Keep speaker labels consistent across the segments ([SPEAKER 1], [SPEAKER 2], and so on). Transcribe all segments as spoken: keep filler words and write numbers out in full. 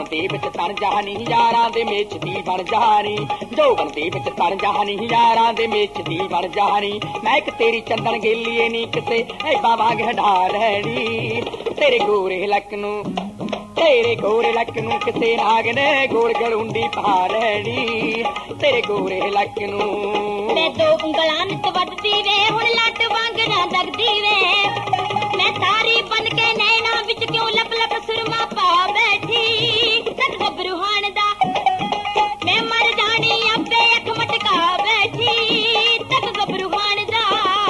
[SPEAKER 1] ਦੇ ਵਿੱਚ ਤਨ ਜਹਾਨੀ ਯਾਰਾਂ ਦੇ ਮੇਚ ਦੀ ਬਣ ਜਹਾਨੀ ਜੋਬਨ ਦੇ ਵਿੱਚ ਤਨ ਜਹਾਨੀ ਯਾਰਾਂ ਦੇ ਮੇਚ ਦੀ ਬਣ ਜਹਾਨੀ ਮੈਂ ਇੱਕ ਤੇਰੀ ਚੰਦਨ ਗੇਲੀਏ ਨੀ ਕਿਤੇ ਐਬਾਂ ਵਾਂਗ ਹਡਾ ਰਹਿਣੀ ਤੇਰੇ ਗੋਰੇ ਲੱਕ ਨੂੰ ਤੇਰੇ ਗੋਰੇ ਲੱਕ ਨੂੰ ਕਿਤੇ ਨਾਗ ਨੇ ਗੋਲ ਗਲੁੰਡੀ ਪਾ ਲੈਣੀ ਤੇਰੇ ਗੋਰੇ ਲੱਕ ਨੂੰ
[SPEAKER 2] ਮੈਂ ਦੋ ਉਂਗਲਾਂ ਨਿਤ ਵੱਧਦੀ ਵੇ ਹੁਣ ਲੱਟ ਵਾਂਗ ਨਾ ਦਗਦੀ ਵੇ ਮੈਂ ਤਾਰੀ ਬਨ ਕੇ ਨੈਣਾ ਵਿੱਚ ਕਿਉਂ ਲੱਪ ਲੱਪ ਸੁਰਮਾ ਪਾ ਬੈਠੀ ਤੱਕ ਗੱਭਰੂਹਾਨ ਦਾ ਮੈਂ ਮਰ ਜਾਣੀ ਆਪੇ ਅੱਖ ਮਟਕਾ ਬੈਠੀ ਤੱਕ ਗੱਭਰੂਹਾਨ ਦਾ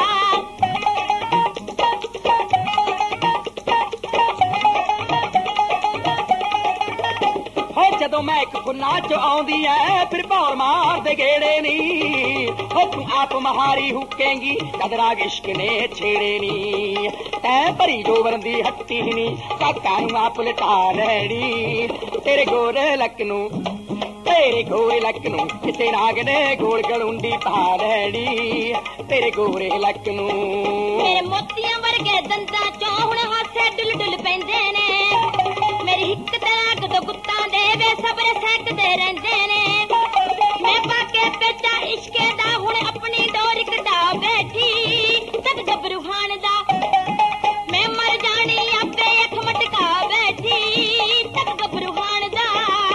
[SPEAKER 1] ਜਦੋਂ ਮੈਂ ਇੱਕ ਗੁਨਾਹ ਚ ਆਉਂਦੀ ਐ ਫਿਰ ਭੌਰ ਮਾਰਦੇ ਗੇੜੇ ਨੀ ਹੋ ਤੂੰ ਆਪ ਮਹਾਰੀ ਹੁਕੇਂਗੀ ਜਦ ਰਾਗ ਇਸ਼ਕ ਨੇ ਛੇੜੇ ਨੀ ਤੈਂ ਭਰੀ ਜੋਬਨ ਦੀ ਹੱਟੀ ਨੀ ਕਾਕਾ ਨੂੰ ਆਪ ਲਟਾ ਲੈਣੀ ਤੇਰੇ ਗੋਰੇ ਲੱਕ ਨੂੰ ਤੇਰੇ ਗੋਰੇ ਲੱਕ ਨੂੰ ਕਿਤੇ ਰਾਗ ਨੇ ਗੋਲ ਗਲੁੰਡੀ ਪਾ ਲੈਣੀ ਤੇਰੇ ਗੋਰੇ ਲੱਕ ਨੂੰ
[SPEAKER 2] ਮੇਰੇ ਮੋਤੀਆਂ ਵਰਗੇ ਦੰਦਾਂ ਚੋਂ ਹੁਣ ਹਾਸੇ ਡੁੱਲ ਡੁੱਲ ਪੈਂਦੇ ਨੇ ਮੇਰੀ ਹਿੱਕ ਤਰ੍ਹਾਂ ਕਦੋਂ ਕੁੱਤਾਂ ਦੇ ਵੇ ਸਬਰ ਸੈਕਦੇ ਰਹਿੰਦੇ ਨੇ ਮੈਂ ਪਾ ਕੇ ਪੇਚਾ ਇਸ਼ਕੇ ਦਾ ਹੁਣ ਆਪਣੀ ਡੋਰ ਕਢਾ ਬੈਠੀ ਤਦ ਗੱਭਰੂਹਾਨ ਦਾ ਮੈਂ ਮਰ ਜਾਣੀ ਆਪੇ ਅੱਖ ਮਟਕਾ ਬੈਠੀ ਤਦ ਗੱਭਰੂਹਾਨ ਦਾ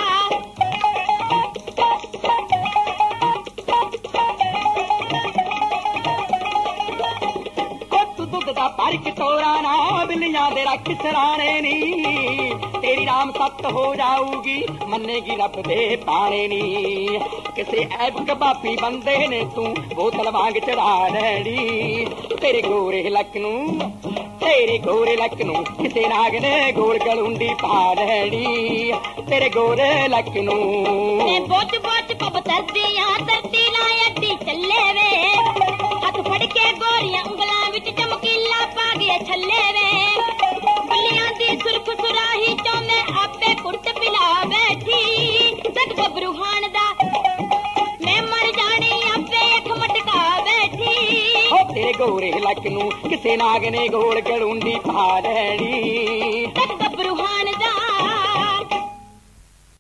[SPEAKER 1] ਦਾ ਪਰ ਕਟੋਰਾ ਨਾ ਬਿੱਲੀਆਂ ਦੇ ਰੱਖ ਸਰਾਣੇ ਨੀ ਤੇਰੀ ਰਾਮ ਸੱਤ ਹੋ ਜਾਊਗੀ ਮੰਨੇਗੀ ਰੱਬ ਦੇ ਪਾਣੇ ਨੀ ਕਿਸੇ ਐਬ ਕਬਾਬੀ ਬੰਦੇ ਨੇ ਤੂੰ ਬੋਤਲ ਵਾਂਗ ਚੜਾ ਲੈਣੀ ਤੇਰੇ ਗੋਰੇ ਲੱਕ ਨੂੰ ਤੇਰੇ ਗੋਰੇ ਲੱਕ ਨੂੰ ਕਿਸੇ ਨਾਗ ਨੇ ਗੋਲ ਗਲੁੰਡੀ ਪਾ ਲੈਣੀ ਤੇਰੇ ਗੋਰੇ ਲੱਕ ਨੂੰ
[SPEAKER 2] ਮੈਂ ਬੋਚ ਬੋਚ ਪਬ ਤਰਦੀਆਂ ਧਰਤੀ ਲਾਏ ਅੱਡੀ ਚੱਲੇ ਵੇ ਹੱਥ ਫੜ ਕੇ ਗੋਰੀਆਂ ਉਂਗਲਾਂ ਵਿੱਚ ਚਮਕੀਲਾ ਪਾ ਗਿਆ ਛੱਲੇ ਵੇ ਬੱਲੀਆਂ ਦੀ ਸੁਰਖ ਸੁਰਾਹੀ ਚੋਂ ਮੈਂ ਆਪੇ ਕੁੱਟ ਪਿਲਾ ਬੈਠੀ ਤੱਕ ਗੱਭਰੂਹਾਨ ਦਾ ਮੈਂ ਮਰ ਜਾਣੀ ਆਪੇ ਅੱਖ ਮਟਕਾ ਬੈਠੀ
[SPEAKER 1] ਹੋ ਤੇਰੇ ਗੋਰੇ ਲੱਕ ਨੂੰ ਕਿਸੇ ਨਾਗ ਨੇ ਗੋਲ ਗਲੁੰਡੀ ਪਾ ਲੈਣੀ